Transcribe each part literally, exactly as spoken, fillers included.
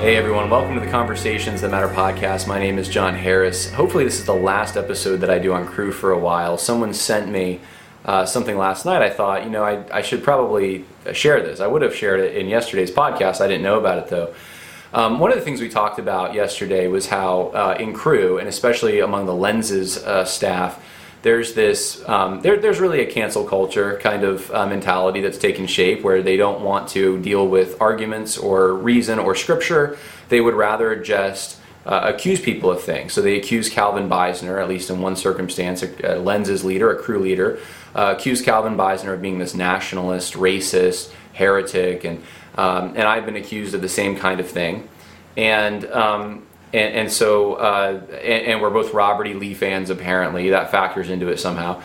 Hey everyone, welcome to the Conversations That Matter podcast. My name is John Harris. Hopefully this is the last episode that I do on Cru for a while. Someone sent me uh, something last night. I thought, you know, I, I should probably share this. I would have shared it in yesterday's podcast. I didn't know about it though. Um, one of the things we talked about yesterday was how uh, in Cru, and especially among the Lenses uh, staff, there's this, um, there, there's really a cancel culture kind of uh, mentality that's taken shape where they don't want to deal with arguments or reason or scripture. They would rather just uh, accuse people of things. So they accuse Calvin Beisner, at least in one circumstance, a, a Lenses leader, a Cru leader, uh, accused Calvin Beisner of being this nationalist, racist, heretic, and um, and I've been accused of the same kind of thing. And um, And, and so, uh, and, and we're both Robert E. Lee fans, apparently. That factors into it somehow.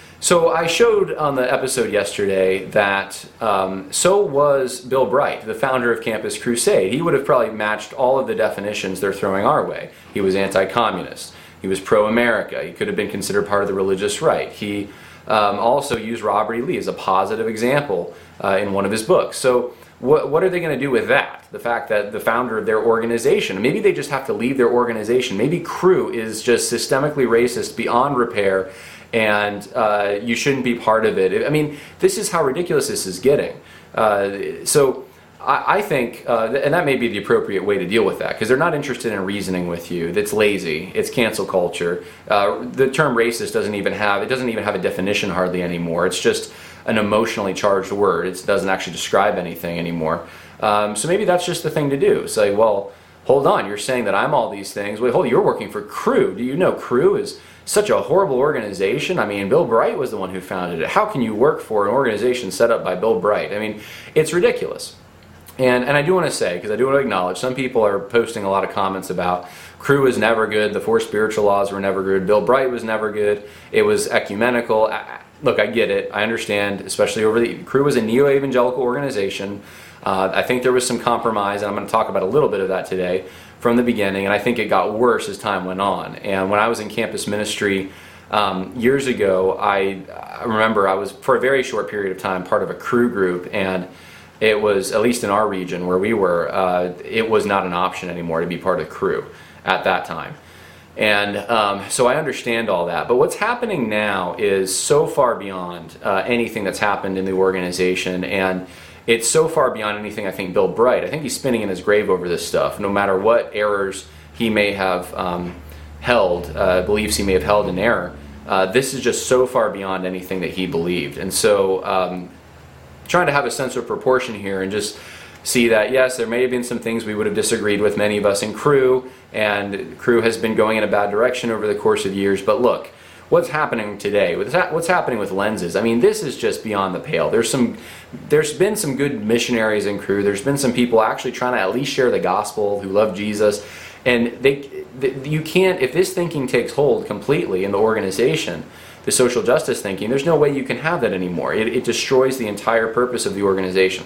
So I showed on the episode yesterday that um, so was Bill Bright, the founder of Campus Crusade. He would have probably matched all of the definitions they're throwing our way. He was anti-communist. He was pro-America. He could have been considered part of the religious right. He um, also used Robert E. Lee as a positive example uh, in one of his books. So What, what are they going to do with that? The fact that the founder of their organization, maybe they just have to leave their organization. Maybe Cru is just systemically racist beyond repair, and uh, you shouldn't be part of it. I mean, this is how ridiculous this is getting. Uh, so I, I think, uh, and that may be the appropriate way to deal with that, because they're not interested in reasoning with you. That's lazy. It's cancel culture. Uh, the term racist doesn't even have, it doesn't even have a definition hardly anymore. It's just an emotionally charged word. It doesn't actually describe anything anymore. Um, so maybe that's just the thing to do. Say, well, hold on, you're saying that I'm all these things. Wait, hold on, you're working for Cru. Do you know Cru is such a horrible organization? I mean, Bill Bright was the one who founded it. How can you work for an organization set up by Bill Bright? I mean, it's ridiculous. And and I do want to say, because I do want to acknowledge, some people are posting a lot of comments about Cru is never good, the four spiritual laws were never good, Bill Bright was never good, it was ecumenical. I, Look, I get it. I understand, especially over the Cru was a neo-evangelical organization. Uh, I think there was some compromise, and I'm going to talk about a little bit of that today from the beginning, and I think it got worse as time went on. And when I was in campus ministry um, years ago, I, I remember I was, for a very short period of time, part of a Cru group, and it was, at least in our region where we were, uh, it was not an option anymore to be part of Cru at that time. And um, so I understand all that. But what's happening now is so far beyond uh, anything that's happened in the organization. And it's so far beyond anything, I think, Bill Bright. I think he's spinning in his grave over this stuff. No matter what errors he may have um, held, uh, beliefs he may have held in error, uh, this is just so far beyond anything that he believed. And so um, trying to have a sense of proportion here and just see that, yes, there may have been some things we would have disagreed with, many of us in Cru, and Cru has been going in a bad direction over the course of years. But look, what's happening today, what's happening with Lenses, I mean, this is just beyond the pale. There's some, there's been some good missionaries in Cru. There's been some people actually trying to at least share the gospel who love Jesus. And they, you can't, if this thinking takes hold completely in the organization, the social justice thinking, there's no way you can have that anymore. It, it destroys the entire purpose of the organization.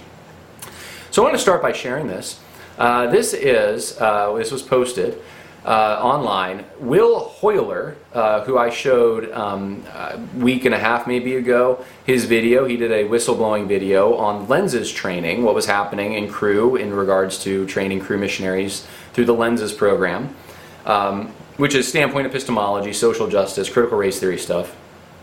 So I want to start by sharing this. Uh, this is, uh, this was posted uh, online. Will Hoyler, uh, who I showed um, a week and a half maybe ago, his video, he did a whistleblowing video on Lenses training, what was happening in Cru in regards to training Cru missionaries through the Lenses program, um, which is standpoint epistemology, social justice, critical race theory stuff.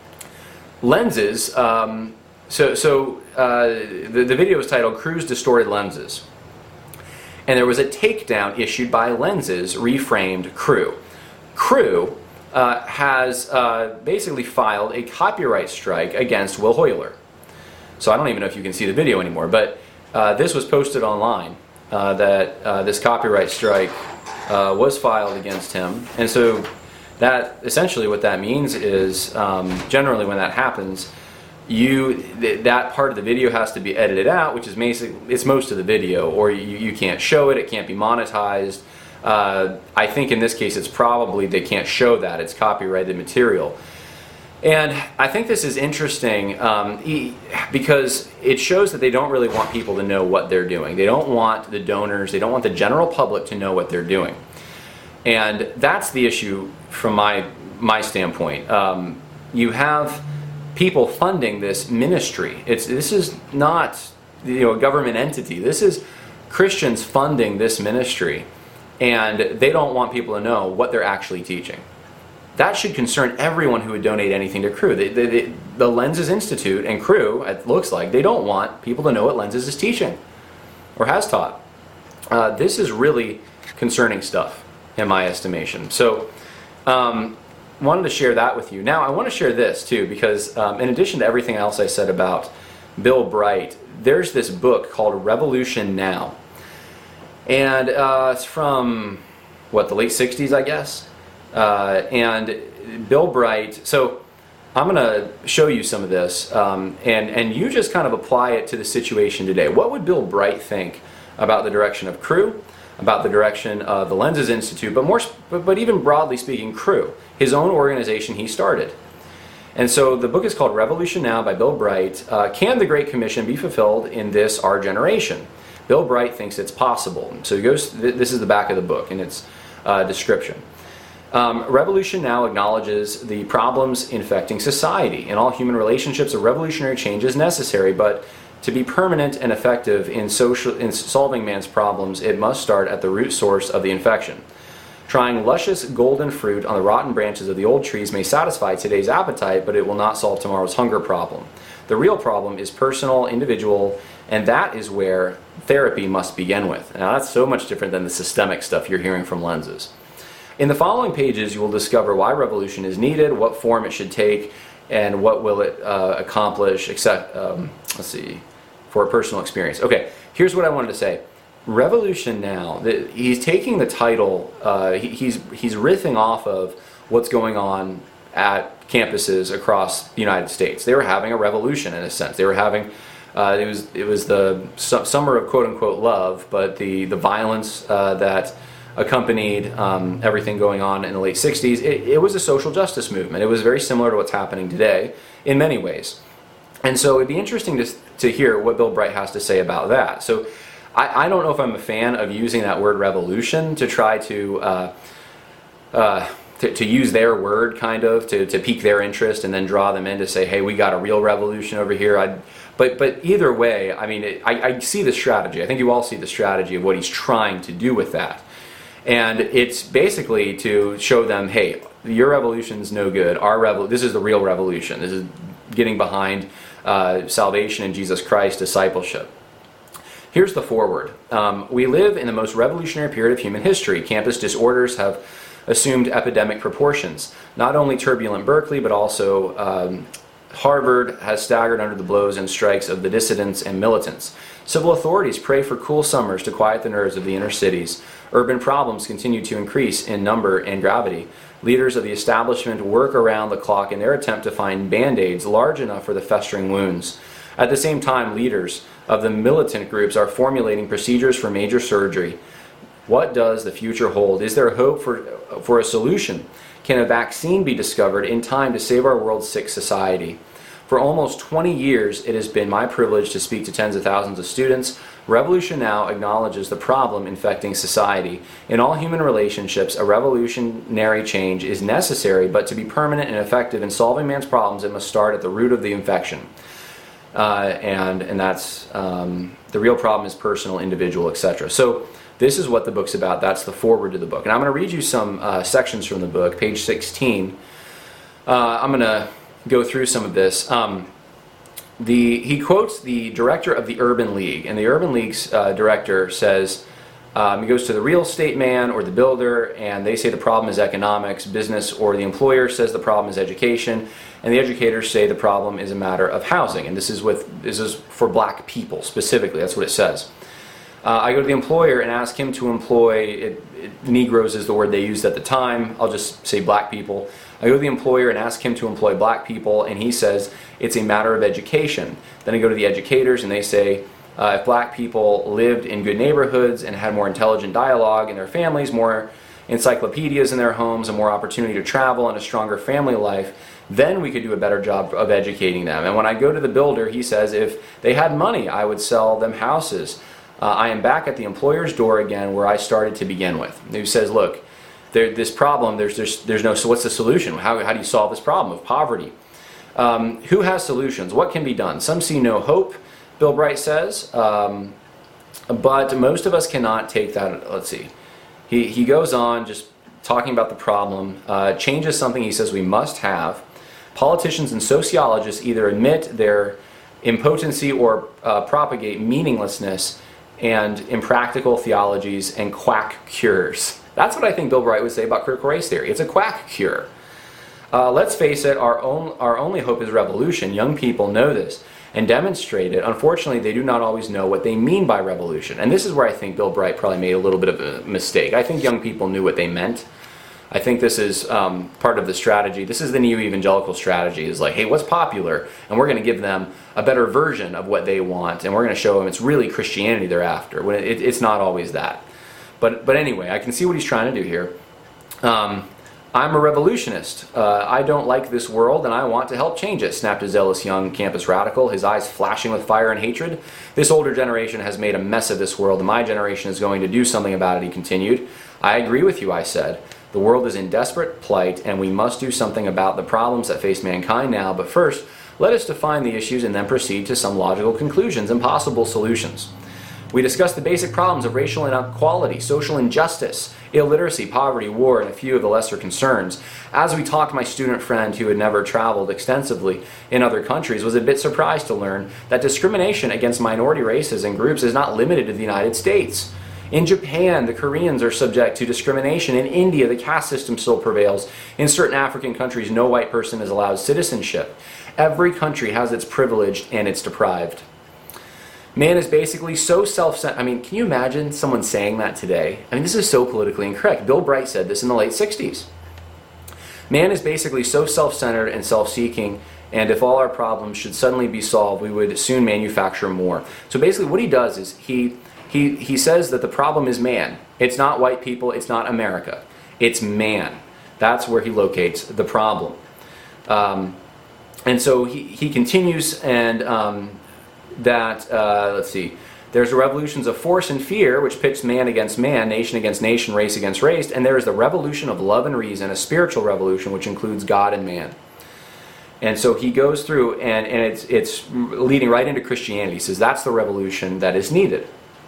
Lenses, um, so, so uh, the, the video was titled Cru's Distorted Lenses. And there was a takedown issued by Lenses, reframed Cru. Cru uh, has uh, basically filed a copyright strike against Will Hoyler. So I don't even know if you can see the video anymore, but uh, this was posted online, uh, that uh, this copyright strike uh, was filed against him. And so that, essentially what that means is, um, generally when that happens, you th- that part of the video has to be edited out, which is basically, it's most of the video, or you, you can't show it, it can't be monetized. Uh, I think in this case it's probably they can't show that, it's copyrighted material. And I think this is interesting um, e- because it shows that they don't really want people to know what they're doing. They don't want the donors, they don't want the general public to know what they're doing. And that's the issue from my, my standpoint. Um, you have people funding this ministry. It's this is not, you know, a government entity. This is Christians funding this ministry, and they don't want people to know what they're actually teaching. That should concern everyone who would donate anything to Cru. The, the, the, the Lenses Institute and Cru, it looks like, they don't want people to know what Lenses is teaching or has taught. Uh, this is really concerning stuff, in my estimation. So, um, wanted to share that with you. Now, I want to share this, too, because um, in addition to everything else I said about Bill Bright, there's this book called Revolution Now. And uh, it's from, what, the late sixties, I guess? Uh, and Bill Bright, so I'm going to show you some of this, um, and, and you just kind of apply it to the situation today. What would Bill Bright think about the direction of Cru, about the direction of the Lenses Institute, but more, but, but even broadly speaking, Cru, his own organization he started? And so the book is called Revolution Now by Bill Bright. Uh, Can the Great Commission be fulfilled in this, our generation? Bill Bright thinks it's possible. So he goes, this is the back of the book and its uh, description. Um, Revolution Now acknowledges the problems infecting society. In all human relationships, a revolutionary change is necessary, but to be permanent and effective in, social, in solving man's problems, it must start at the root source of the infection. Trying luscious golden fruit on the rotten branches of the old trees may satisfy today's appetite, but it will not solve tomorrow's hunger problem. The real problem is personal, individual, and that is where therapy must begin with. Now, that's so much different than the systemic stuff you're hearing from Lenses. In the following pages, you will discover why revolution is needed, what form it should take, and what will it uh, accomplish, except, um, let's see, for a personal experience. Okay, here's what I wanted to say. Revolution Now, the, he's taking the title, uh, he, he's, he's riffing off of what's going on at campuses across the United States. They were having a revolution in a sense. They were having, uh, it was it was the su- summer of quote-unquote love, but the, the violence uh, that accompanied um, everything going on in the late sixties, it, it was a social justice movement. It was very similar to what's happening today in many ways. And so it'd be interesting to, to hear what Bill Bright has to say about that. So I, I don't know if I'm a fan of using that word revolution to try to, uh, uh, to, to use their word kind of to, to pique their interest and then draw them in to say, hey, we got a real revolution over here. I'd, but, but either way, I mean, it, I, I see the strategy. I think you all see the strategy of what he's trying to do with that. And it's basically to show them, hey, your revolution's no good. Our revol- this is the real revolution. This is getting behind uh, salvation in Jesus Christ, discipleship. Here's the foreword. Um, we live in the most revolutionary period of human history. Campus disorders have assumed epidemic proportions. Not only turbulent Berkeley, but also um, Harvard has staggered under the blows and strikes of the dissidents and militants. Civil authorities pray for cool summers to quiet the nerves of the inner cities. Urban problems continue to increase in number and gravity. Leaders of the establishment work around the clock in their attempt to find band-aids large enough for the festering wounds. At the same time, leaders of the militant groups are formulating procedures for major surgery. What does the future hold? Is there a hope for, for a solution? Can a vaccine be discovered in time to save our world's sick society? For almost twenty years, it has been my privilege to speak to tens of thousands of students. Revolution Now acknowledges the problem infecting society. In all human relationships, a revolutionary change is necessary, but to be permanent and effective in solving man's problems, it must start at the root of the infection. Uh, and and that's um, the real problem is personal, individual, et cetera. So this is what the book's about. That's the foreword to the book. And I'm going to read you some uh, sections from the book, page sixteen. Uh, I'm going to go through some of this. Um, the he quotes the director of the Urban League, and the Urban League's uh, director says, um, he goes to the real estate man or the builder, and they say the problem is economics, business, or the employer says the problem is education, and the educators say the problem is a matter of housing. And this is with this is for black people specifically. That's what it says. Uh, I go to the employer and ask him to employ, it, it, Negroes is the word they used at the time, I'll just say black people. I go to the employer and ask him to employ black people, and he says it's a matter of education. Then I go to the educators and they say uh, if black people lived in good neighborhoods and had more intelligent dialogue in their families, more encyclopedias in their homes, and more opportunity to travel and a stronger family life, then we could do a better job of educating them. And when I go to the builder, he says if they had money, I would sell them houses. Uh, I am back at the employer's door again where I started to begin with. Who says, look, there, this problem, there's, there's, there's no, so what's the solution? How, how do you solve this problem of poverty? Um, who has solutions? What can be done? Some see no hope, Bill Bright says. Um, But most of us cannot take that. Let's see. He, he goes on just talking about the problem. Uh, change is something he says we must have. Politicians and sociologists either admit their impotency or uh, propagate meaninglessness and impractical theologies and quack cures. That's what I think Bill Bright would say about critical race theory. It's a quack cure. Uh, let's face it, our, own, our only hope is revolution. Young people know this and demonstrate it. Unfortunately, they do not always know what they mean by revolution. And this is where I think Bill Bright probably made a little bit of a mistake. I think young people knew what they meant. I think this is um, part of the strategy. This is the neo-evangelical strategy. Is like, hey, what's popular? And we're going to give them a better version of what they want. And we're going to show them it's really Christianity they're after. When it, it's not always that. But, but anyway, I can see what he's trying to do here. Um, I'm a revolutionist. Uh, I don't like this world and I want to help change it, snapped a zealous young campus radical, his eyes flashing with fire and hatred. This older generation has made a mess of this world and my generation is going to do something about it, he continued. I agree with you, I said. The world is in desperate plight and we must do something about the problems that face mankind now, but first, let us define the issues and then proceed to some logical conclusions and possible solutions. We discussed the basic problems of racial inequality, social injustice, illiteracy, poverty, war, and a few of the lesser concerns. As we talked, my student friend who had never traveled extensively in other countries was a bit surprised to learn that discrimination against minority races and groups is not limited to the United States. In Japan, the Koreans are subject to discrimination. In India, the caste system still prevails. In certain African countries, no white person is allowed citizenship. Every country has its privileged and its deprived. Man is basically so self-centered. I mean, can you imagine someone saying that today? I mean, this is so politically incorrect. Bill Bright said this in the late sixties. Man is basically so self-centered and self-seeking, and if all our problems should suddenly be solved, we would soon manufacture more. So basically what he does is he, he, he says that the problem is man. It's not white people, it's not America. It's man. That's where he locates the problem. Um, and so he, he continues and... Um, that, uh, let's see, there's the revolutions of force and fear, which pits man against man, nation against nation, race against race, and there is the revolution of love and reason, a spiritual revolution, which includes God and man. And so he goes through, and, and it's, it's leading right into Christianity. He says that's the revolution that is needed.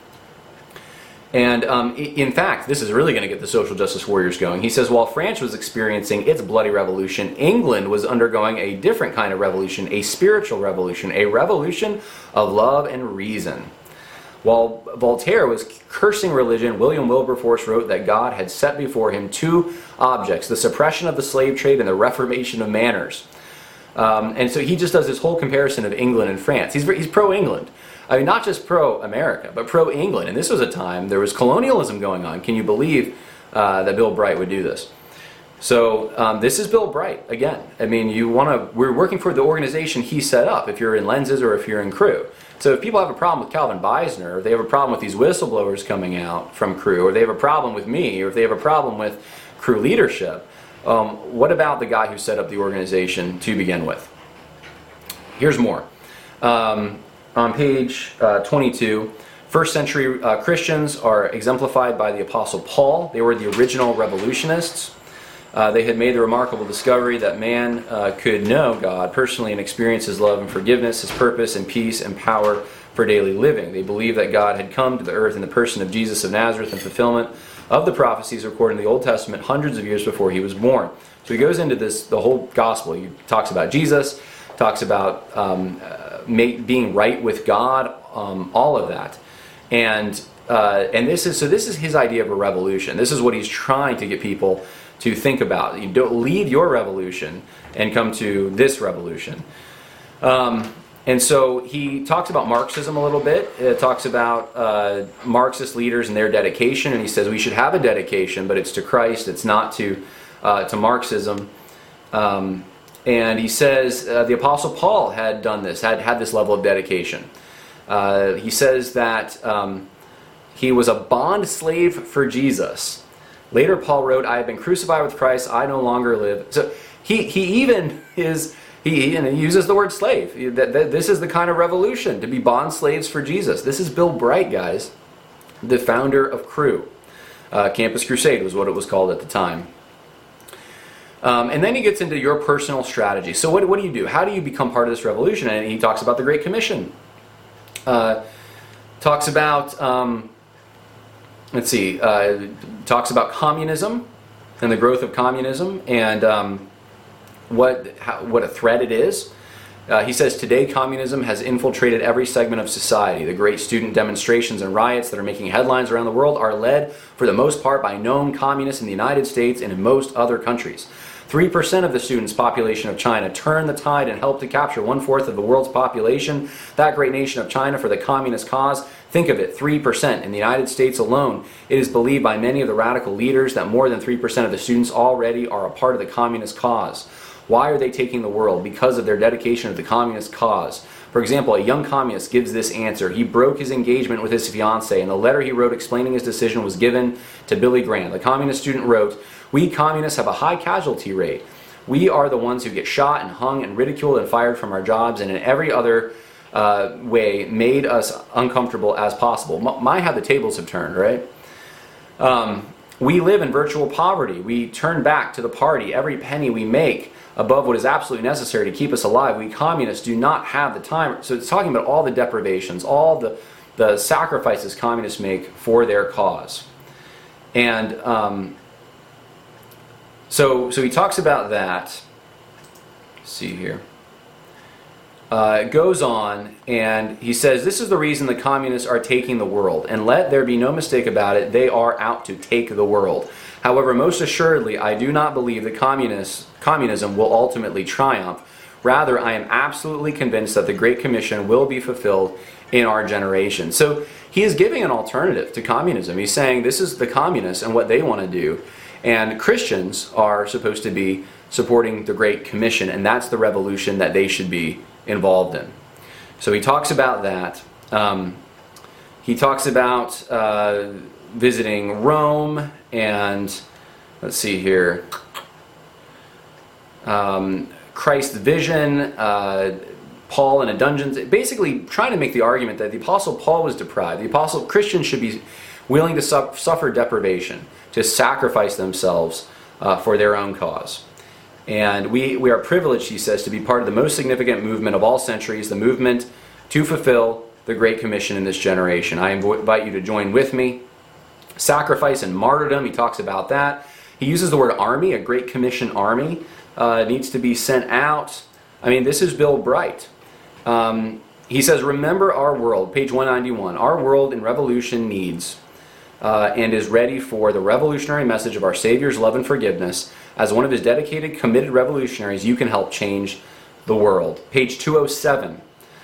And um, in fact, this is really going to get the social justice warriors going. He says, while France was experiencing its bloody revolution, England was undergoing a different kind of revolution, a spiritual revolution, a revolution of love and reason. While Voltaire was cursing religion, William Wilberforce wrote that God had set before him two objects, the suppression of the slave trade and the reformation of manners. Um, and so he just does this whole comparison of England and France. He's, he's pro-England. I mean, not just pro-America, but pro-England. And this was a time, there was colonialism going on. Can you believe uh, that Bill Bright would do this? So um, this is Bill Bright, again. I mean, you want to, we're working for the organization he set up, if you're in Lenses or if you're in Cru. So if people have a problem with Calvin Beisner, or they have a problem with these whistleblowers coming out from Cru, or they have a problem with me, or if they have a problem with Cru leadership, um, what about the guy who set up the organization to begin with? Here's more. Um, On page uh, twenty-two, first century uh, Christians are exemplified by the Apostle Paul. They were the original revolutionists. Uh, they had made the remarkable discovery that man uh, could know God personally and experience His love and forgiveness, His purpose and peace and power for daily living. They believed that God had come to the earth in the person of Jesus of Nazareth in fulfillment of the prophecies recorded in the Old Testament hundreds of years before He was born. So he goes into this, the whole gospel. He talks about Jesus, talks about um, Make, being right with God, um, all of that, and uh, and this is so. This is his idea of a revolution. This is what he's trying to get people to think about. You don't leave your revolution and come to this revolution. Um, and so he talks about Marxism a little bit. It talks about uh, Marxist leaders and their dedication, and he says we should have a dedication, but it's to Christ. It's not to uh, to Marxism. Um, And he says uh, the Apostle Paul had done this, had had this level of dedication. Uh, he says that um, he was a bond slave for Jesus. Later Paul wrote, I have been crucified with Christ, I no longer live. So he, he even is, he, and he uses the word slave. That, that This is the kind of revolution, to be bond slaves for Jesus. This is Bill Bright, guys, the founder of Cru. Uh, Campus Crusade was what it was called at the time. Um, and then he gets into your personal strategy. So what, what do you do? How do you become part of this revolution? And he talks about the Great Commission. Uh, talks about, um, let's see, uh, talks about communism and the growth of communism and um, what how, what a threat it is. Uh, he says, today communism has infiltrated every segment of society. The great student demonstrations and riots that are making headlines around the world are led, for the most part, by known communists in the United States and in most other countries. three percent of the students' population of China turned the tide and helped to capture one-fourth of the world's population. That great nation of China for the communist cause. Think of it, three percent. In the United States alone, it is believed by many of the radical leaders that more than three percent of the students already are a part of the communist cause. Why are they taking the world? Because of their dedication to the communist cause. For example, a young communist gives this answer. He broke his engagement with his fiancée, and the letter he wrote explaining his decision was given to Billy Graham. The communist student wrote, "We communists have a high casualty rate. We are the ones who get shot and hung and ridiculed and fired from our jobs and in every other uh, way made us uncomfortable as possible." My, how the tables have turned, right? Um, we live in virtual poverty. We turn back to the party every penny we make above what is absolutely necessary to keep us alive. We communists do not have the time. So it's talking about all the deprivations, all the, the sacrifices communists make for their cause. And um, so, so he talks about that. Let's see here. Uh, it goes on, and he says, this is the reason the communists are taking the world. And let there be no mistake about it, they are out to take the world. However, most assuredly, I do not believe that communists, communism will ultimately triumph. Rather, I am absolutely convinced that the Great Commission will be fulfilled in our generation. So he is giving an alternative to communism. He's saying this is the communists and what they want to do. And Christians are supposed to be supporting the Great Commission, and that's the revolution that they should be involved in. So he talks about that. Um, he talks about uh, visiting Rome, and let's see here, um, Christ's vision, uh, Paul in a dungeon, basically trying to make the argument that the Apostle Paul was deprived. The Apostle Christians should be willing to su- suffer deprivation, to sacrifice themselves uh, for their own cause. And we, we are privileged, he says, to be part of the most significant movement of all centuries, the movement to fulfill the Great Commission in this generation. I invite you to join with me. Sacrifice and martyrdom, he talks about that. He uses the word army, a Great Commission army uh, needs to be sent out. I mean, this is Bill Bright. Um, he says, remember our world, page one ninety-one, our world in revolution needs uh, and is ready for the revolutionary message of our Savior's love and forgiveness. As one of his dedicated, committed revolutionaries, you can help change the world. Page two oh seven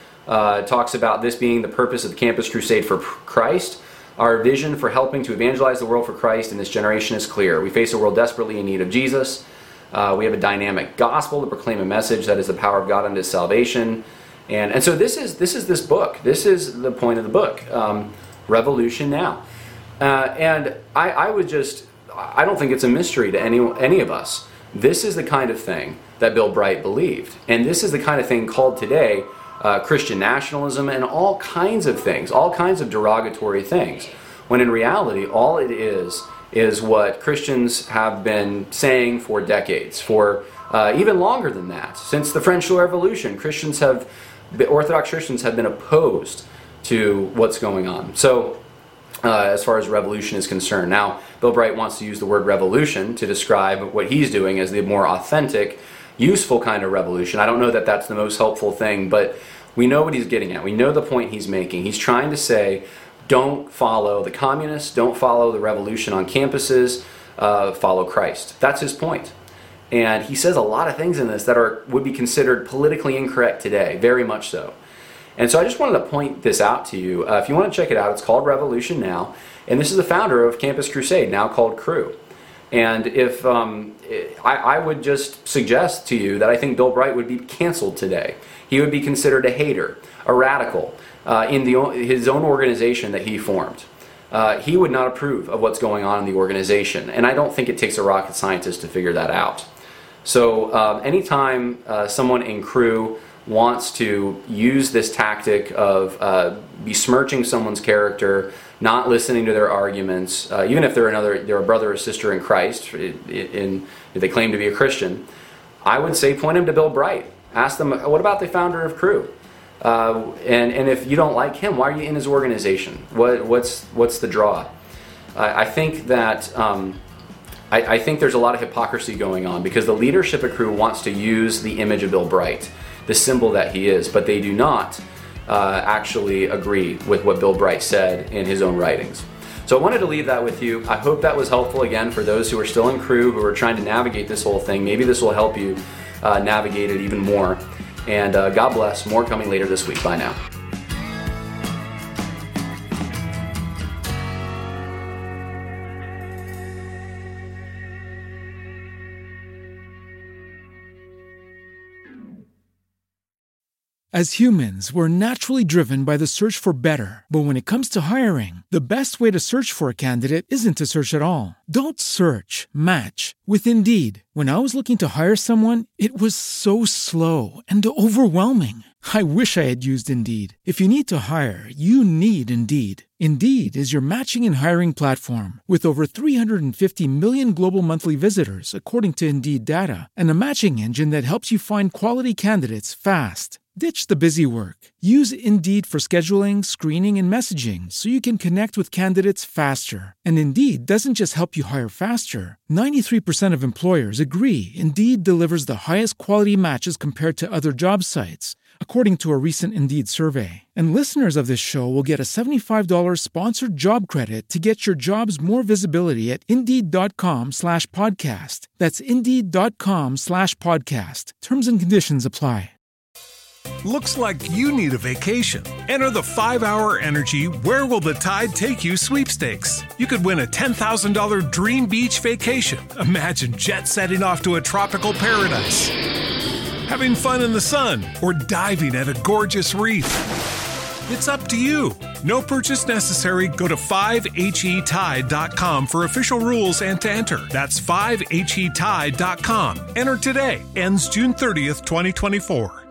uh, talks about this being the purpose of the Campus Crusade for Christ. Our vision for helping to evangelize the world for Christ in this generation is clear. We face a world desperately in need of Jesus. Uh, we have a dynamic gospel to proclaim a message that is the power of God unto salvation. And, and so this is this is this book. This is the point of the book. Um, Revolution Now. Uh, and I, I would just, I don't think it's a mystery to any, any of us. This is the kind of thing that Bill Bright believed. And this is the kind of thing called today uh, Christian nationalism and all kinds of things, all kinds of derogatory things. When in reality, all it is, is what Christians have been saying for decades, for uh, even longer than that. Since the French Revolution, Christians have, Orthodox Christians have been opposed to what's going on. So, Uh, as far as revolution is concerned. Now, Bill Bright wants to use the word revolution to describe what he's doing as the more authentic, useful kind of revolution. I don't know that that's the most helpful thing, but we know what he's getting at. We know the point he's making. He's trying to say, don't follow the communists, don't follow the revolution on campuses, uh, follow Christ. That's his point. And he says a lot of things in this that are would be considered politically incorrect today, very much so. And so I just wanted to point this out to you. Uh, if you want to check it out, it's called Revolution Now. And this is the founder of Campus Crusade, now called Cru. And if um, I, I would just suggest to you that I think Bill Bright would be canceled today. He would be considered a hater, a radical, uh, in the, his own organization that he formed. Uh, he would not approve of what's going on in the organization. And I don't think it takes a rocket scientist to figure that out. So um, anytime uh, someone in Cru wants to use this tactic of uh, besmirching someone's character, not listening to their arguments, uh, even if they're another, they're a brother or sister in Christ, in, in, if they claim to be a Christian, I would say point them to Bill Bright. Ask them, what about the founder of Cru? Uh, and, and if you don't like him, why are you in his organization? What, what's, what's the draw? Uh, I think that um, I, I think there's a lot of hypocrisy going on because the leadership at Cru wants to use the image of Bill Bright, the symbol that he is, but they do not uh, actually agree with what Bill Bright said in his own writings. So I wanted to leave that with you. I hope that was helpful again for those who are still in Cru, who are trying to navigate this whole thing. Maybe this will help you uh, navigate it even more. And uh, God bless. More coming later this week. Bye now. As humans, we're naturally driven by the search for better. But when it comes to hiring, the best way to search for a candidate isn't to search at all. Don't search, match with Indeed. When I was looking to hire someone, it was so slow and overwhelming. I wish I had used Indeed. If you need to hire, you need Indeed. Indeed is your matching and hiring platform with over three hundred fifty million global monthly visitors, according to Indeed data, and a matching engine that helps you find quality candidates fast. Ditch the busy work. Use Indeed for scheduling, screening, and messaging so you can connect with candidates faster. And Indeed doesn't just help you hire faster. ninety-three percent of employers agree Indeed delivers the highest quality matches compared to other job sites, according to a recent Indeed survey. And listeners of this show will get a seventy-five dollars sponsored job credit to get your jobs more visibility at Indeed.com slash podcast. That's Indeed.com slash podcast. Terms and conditions apply. Looks like you need a vacation. Enter the five hour Energy Where Will the Tide Take You sweepstakes. You could win a ten thousand dollars dream beach vacation. Imagine jet setting off to a tropical paradise, having fun in the sun, or diving at a gorgeous reef. It's up to you. No purchase necessary. Go to five H E tide dot com for official rules and to enter. That's five H E tide dot com. Enter today. Ends June thirtieth, twenty twenty-four.